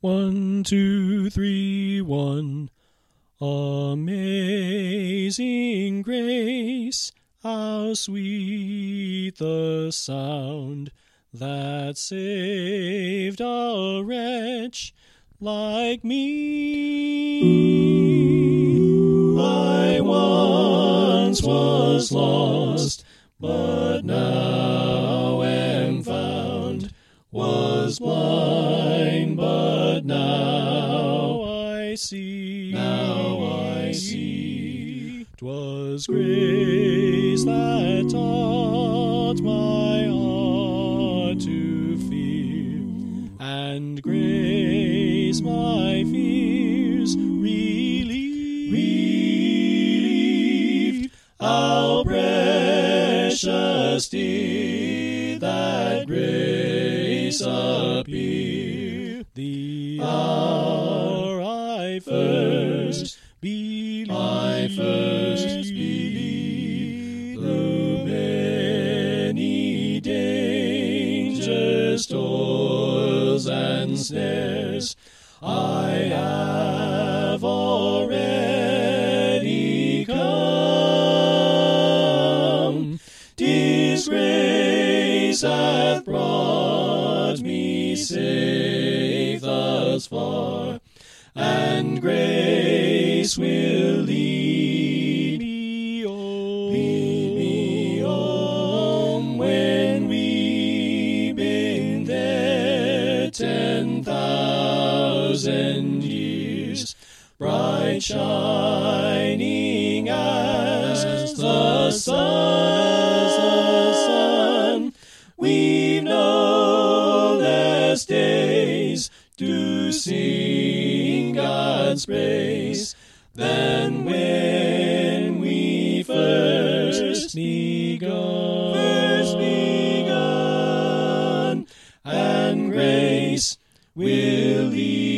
1, 2, 3, 1. Amazing grace, how sweet the sound that saved a wretch like me. I once was lost, but now am found, was blind, but now I see. Now I see. 'Twas grace that taught my heart to fear, and grace my fears relieved. How precious did that grace appear, the hour I first believed. Through many dangers, toils, and snares, I have already come. 'Tis grace hath brought me safe thus far, and grace will lead me home when we've been there 10,000 years, bright shining as the sun. We've no less days to sing God's praise than when we first begun, and grace will lead